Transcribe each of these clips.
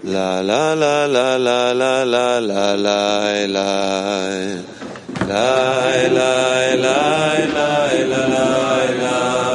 La la la la la la la la la la la la la la la la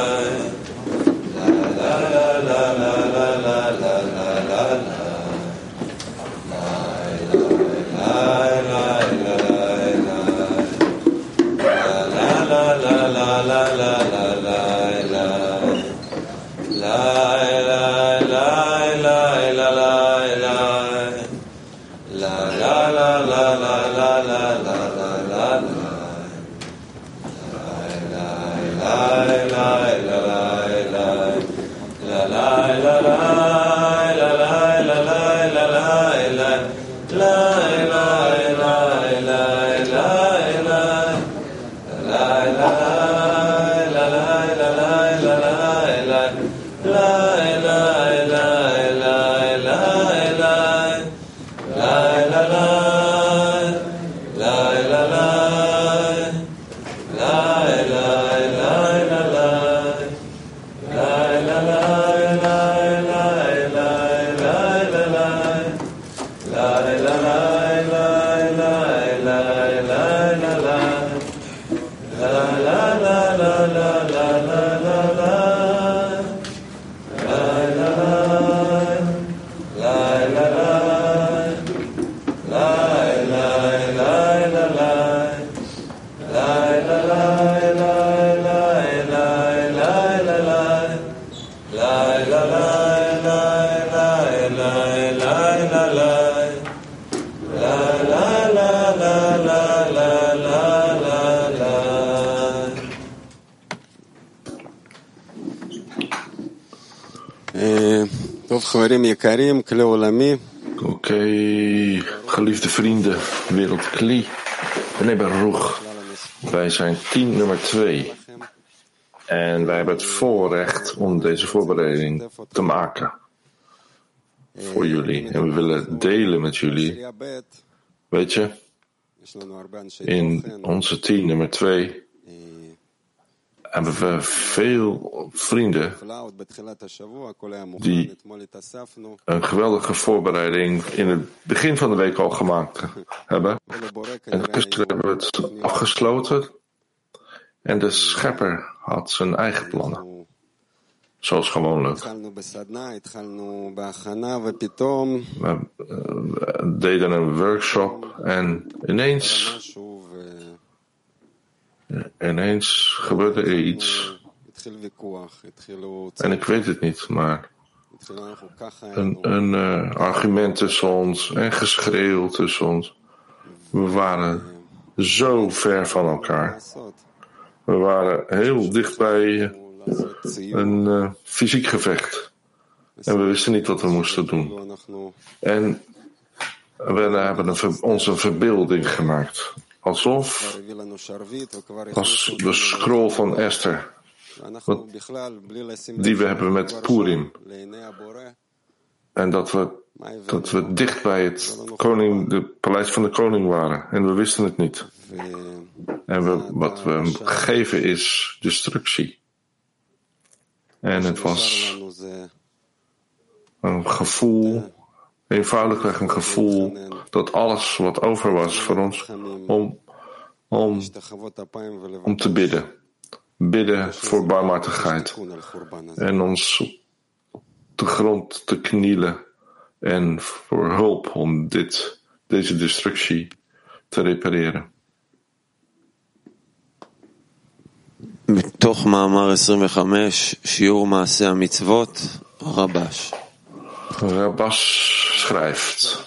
Oké, geliefde vrienden, wereld Kli, meneer Baruch, wij zijn team nummer 2 en wij hebben het voorrecht om deze voorbereiding te maken voor jullie. En we willen delen met jullie, weet je, in onze team nummer 2 hebben we veel vrienden die een geweldige voorbereiding in het begin van de week al gemaakt hebben. En gisteren hebben we het afgesloten en de schepper had zijn eigen plannen. Zoals gewoonlijk. We deden een workshop en ineens gebeurde er iets. En ik weet het niet, maar een argument tussen ons en geschreeuw tussen ons. We waren zo ver van elkaar. We waren heel dicht bij een fysiek gevecht. En we wisten niet wat we moesten doen. En we hebben ons een verbeelding gemaakt. Alsof als de scroll van Esther, die we hebben met Purim. En dat we dicht bij het paleis van de koning waren. En we wisten het niet. En wat we hem gegeven is destructie. En het was een gevoel, eenvoudigweg een gevoel, dat alles wat over was voor ons, om te bidden. Bidden voor barmhartigheid. En ons op de grond te knielen. En voor hulp om deze destructie te repareren. מתוך מאמר 25, שיעור מעשי המצוות, רבש. Rabash schrijft,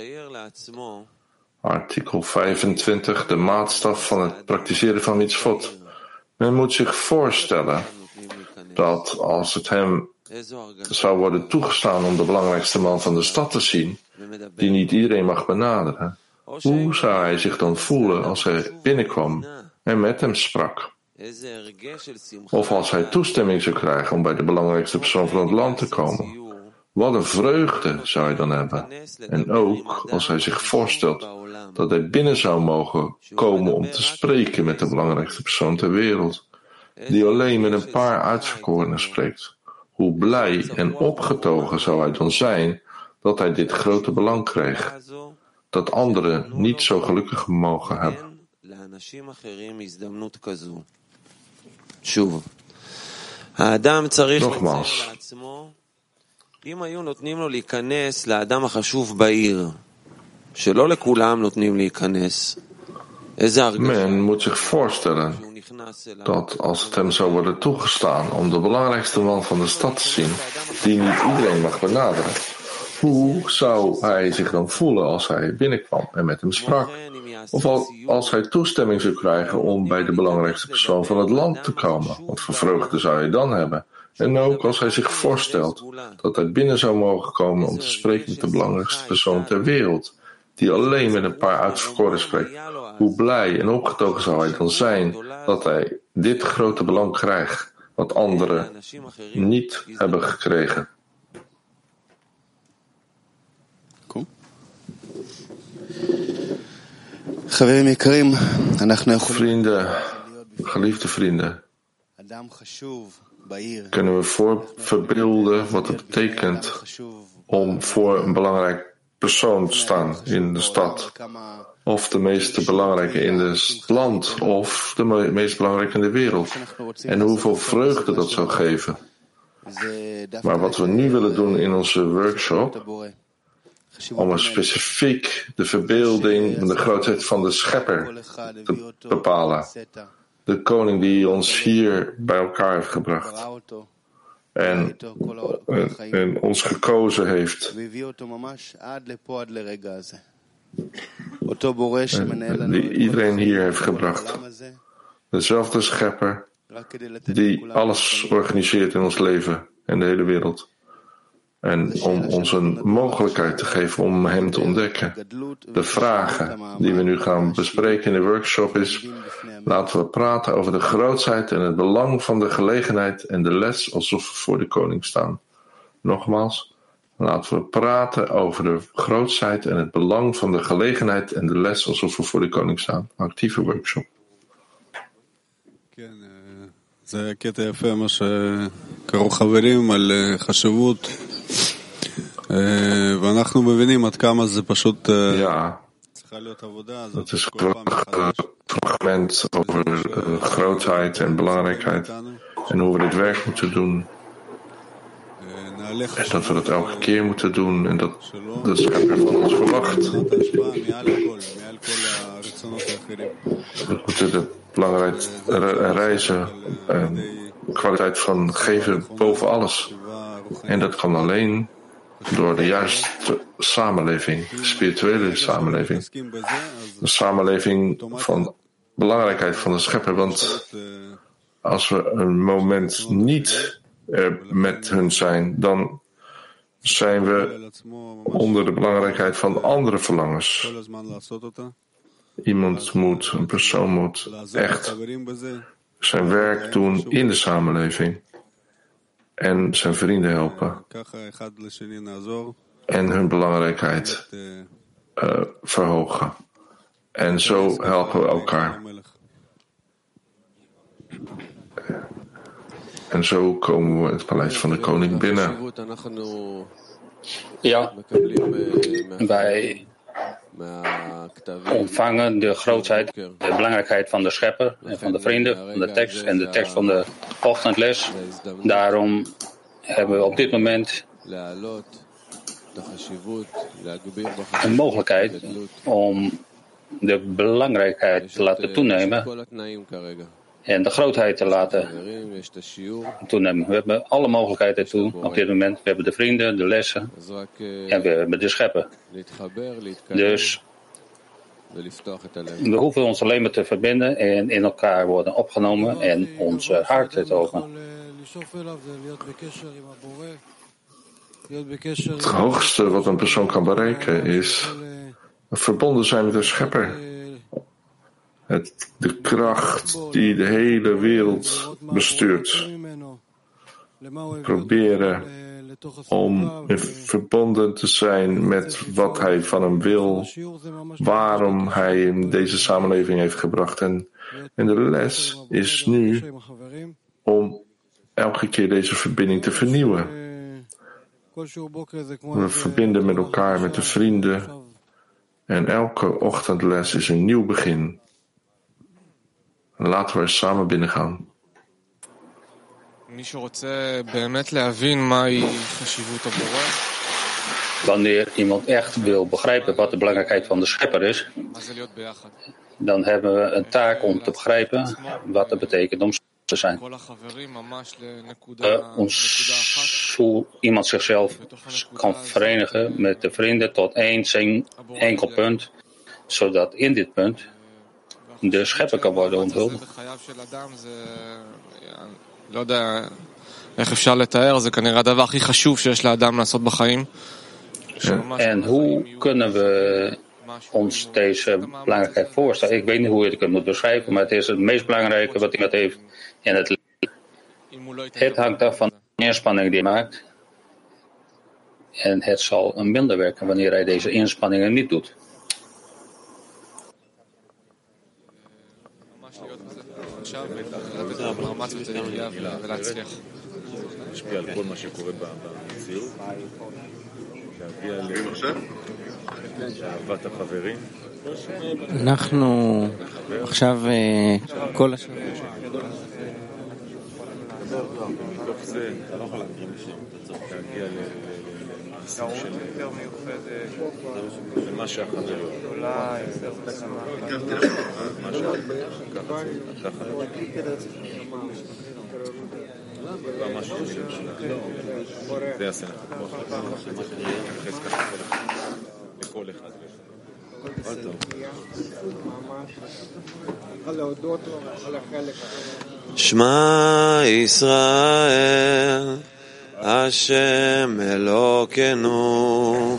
artikel 25, de maatstaf van het praktiseren van mitzvot. Men moet zich voorstellen dat als het hem zou worden toegestaan om de belangrijkste man van de stad te zien, die niet iedereen mag benaderen, hoe zou hij zich dan voelen als hij binnenkwam en met hem sprak? Of als hij toestemming zou krijgen om bij de belangrijkste persoon van het land te komen. Wat een vreugde zou hij dan hebben. En ook als hij zich voorstelt dat hij binnen zou mogen komen om te spreken met de belangrijkste persoon ter wereld, die alleen met een paar uitverkorenen spreekt. Hoe blij en opgetogen zou hij dan zijn dat hij dit grote belang kreeg, dat anderen niet zo gelukkig mogen hebben. Nogmaals, men moet zich voorstellen dat als het hem zou worden toegestaan om de belangrijkste man van de stad te zien, die niet iedereen mag benaderen, hoe zou hij zich dan voelen als hij binnenkwam en met hem sprak? Of als hij toestemming zou krijgen om bij de belangrijkste persoon van het land te komen? Wat voor vreugde zou hij dan hebben? En ook als hij zich voorstelt dat hij binnen zou mogen komen om te spreken met de belangrijkste persoon ter wereld, die alleen met een paar uitverkoren spreekt. Hoe blij en opgetogen zou hij dan zijn dat hij dit grote belang krijgt, wat anderen niet hebben gekregen. Vrienden, geliefde vrienden, kunnen we verbeelden wat het betekent om voor een belangrijk persoon te staan in de stad, of de meest belangrijke in het land, of de meest belangrijke in de wereld, en hoeveel vreugde dat zou geven. Maar wat we nu willen doen in onze workshop, om een specifiek de verbeelding en de grootheid van de Schepper te bepalen. De koning die ons hier bij elkaar heeft gebracht. En ons gekozen heeft. En die iedereen hier heeft gebracht. Dezelfde Schepper die alles organiseert in ons leven en de hele wereld. En om ons een mogelijkheid te geven om hem te ontdekken. De vragen die we nu gaan bespreken in de workshop is: laten we praten over de grootheid en het belang van de gelegenheid en de les alsof we voor de koning staan. Nogmaals, laten we praten over de grootheid en het belang van de gelegenheid en de les alsof we voor de koning staan. Actieve workshop. זה קטע יפה מה שקראו חברים על חשיבות ואנחנו מבינים עד כמה זה פשוט צריכה להיות עבודה. Het is een fragment over grootheid en belangrijkheid en hoe we dit werk moeten doen. En dat we dat elke keer moeten doen en dat de Schepper van ons verwacht. We moeten de belangrijkheid reizen en kwaliteit van geven boven alles. En dat kan alleen door de juiste samenleving, de spirituele samenleving. De samenleving van belangrijkheid van de Schepper. Want als we een moment niet met hun zijn, dan zijn we onder de belangrijkheid van andere verlangens. Een persoon moet echt zijn werk doen in de samenleving en zijn vrienden helpen en hun belangrijkheid verhogen. En zo helpen we elkaar. En zo komen we het paleis van de koning binnen. Ja, wij ontvangen de grootheid, de belangrijkheid van de Schepper en van de vrienden, van de tekst en de tekst van de ochtendles. Daarom hebben we op dit moment een mogelijkheid om de belangrijkheid te laten toenemen en de grootheid te laten toenemen. We hebben alle mogelijkheden toe op dit moment. We hebben de vrienden, de lessen en we hebben de Schepper. Dus we hoeven ons alleen maar te verbinden en in elkaar worden opgenomen en onze hart te openen. Het hoogste wat een persoon kan bereiken is verbonden zijn met de Schepper. De kracht die de hele wereld bestuurt. Proberen om verbonden te zijn met wat hij van hem wil, waarom hij hem deze samenleving heeft gebracht. En de les is nu om elke keer deze verbinding te vernieuwen. We verbinden met elkaar, met de vrienden. En elke ochtendles is een nieuw begin. Laten we er samen binnen gaan. Wanneer iemand echt wil begrijpen wat de belangrijkheid van de schepper is, dan hebben we een taak om te begrijpen wat het betekent om te zijn. Hoe iemand zichzelf kan verenigen met de vrienden tot één enkel punt, zodat in dit punt de schepper kan worden onthuld. En hoe kunnen we ons deze belangrijkheid voorstellen? Ik weet niet hoe je het moet beschrijven, maar het is het meest belangrijke wat iemand heeft in het leven. Het hangt af van de inspanning die hij maakt. En het zal minder werken wanneer hij deze inspanningen niet doet. אנחנו עכשיו כל השבוע מתוך זה אתה לא יכול להגרים לשם, אתה צריך להגיע לסוג של למה שהחבר אולי מה שהחבר משהו זה יעשה לך כוח להתייחס ככה לכל אחד שמע ישראל השם אלוקינו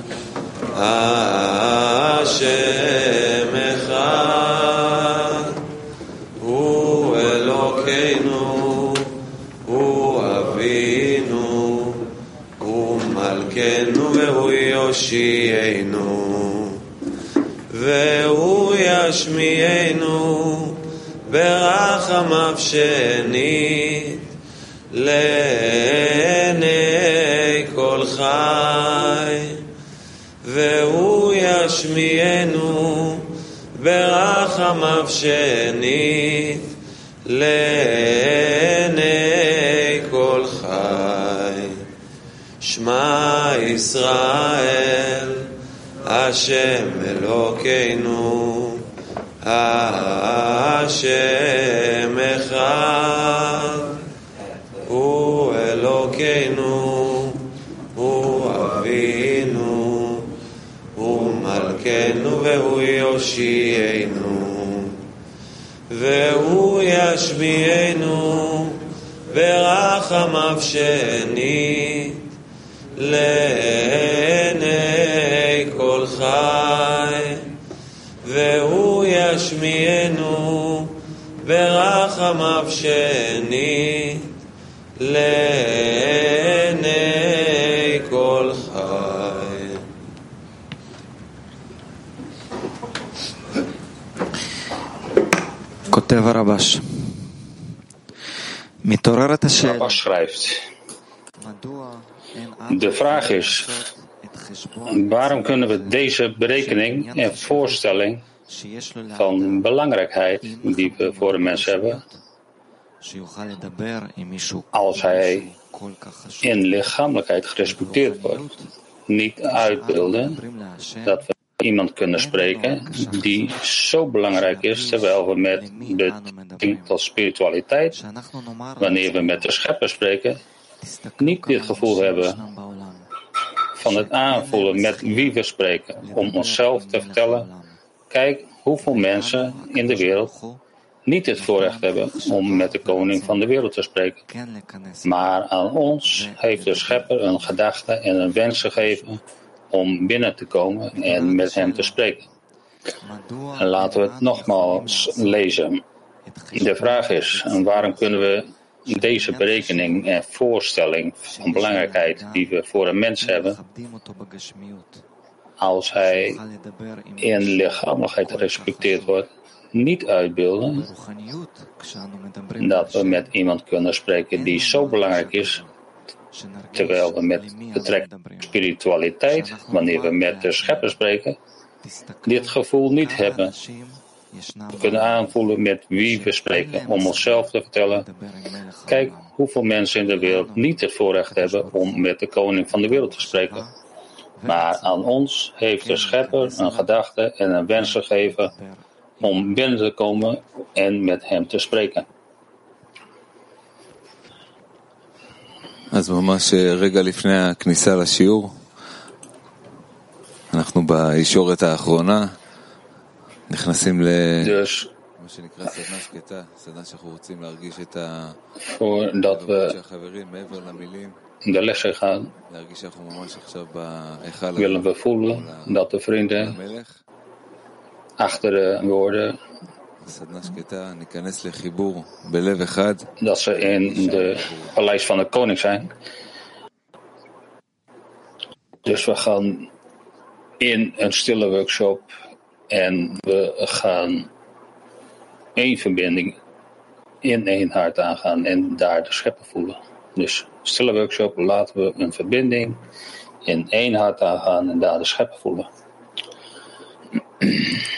השם אחד הוא אלוקינו הוא אבינו הוא מלכנו והוא יושיענו והוא ישמיענו ברחמיו שנית לעיני כל חי והוא ישמיענו ברחמיו שנית לעיני כל חי שמע ישראל השם אלוקינו השם אחד הוא אלוקינו הוא אבינו הוא מלכנו והוא יושיענו והוא ישמיענו ברחמיו שנית לעיני כל חי והוא ישמיענו ברחמיו שנית לעיני כל חי. כותב הרבש מתעוררת השאלה. Rabas schrijft. De vraag is, waarom kunnen we deze berekening en voorstelling van belangrijkheid die we voor een mens hebben, als hij in lichamelijkheid gerespecteerd wordt, niet uitbeelden dat we iemand kunnen spreken die zo belangrijk is, terwijl we met betrekking tot spiritualiteit, wanneer we met de schepper spreken, niet dit gevoel hebben van het aanvoelen met wie we spreken, om onszelf te vertellen, kijk hoeveel mensen in de wereld niet het voorrecht hebben om met de koning van de wereld te spreken. Maar aan ons heeft de schepper een gedachte en een wens gegeven om binnen te komen en met hem te spreken. En laten we het nogmaals lezen. De vraag is, waarom kunnen we deze berekening en voorstelling van belangrijkheid die we voor een mens hebben, als hij in lichamelijkheid gerespecteerd wordt, niet uitbeelden dat we met iemand kunnen spreken die zo belangrijk is, Terwijl we met betrekking tot spiritualiteit, wanneer we met de schepper spreken, dit gevoel niet hebben. We kunnen aanvoelen met wie we spreken, om onszelf te vertellen. Kijk hoeveel mensen in de wereld niet het voorrecht hebben om met de koning van de wereld te spreken. Maar aan ons heeft de schepper een gedachte en een wens gegeven om binnen te komen en met hem te spreken. אז ממש רגע לפני הכניסה לשיעור, אנחנו בישורת האחרונה, נכנסים מה שנקרא סדנה שקטה, סדנה שאנחנו רוצים להרגיש את הדברות של החברים מעבר למילים, להרגיש שאנחנו ממש עכשיו בהיכל willen we voelen dat de vrienden achter de woorden dat ze in de paleis van de koning zijn. Dus we gaan in een stille workshop en we gaan één verbinding in één hart aangaan en daar de schepper voelen. Dus stille workshop laten we een verbinding in één hart aangaan en daar de schepper voelen.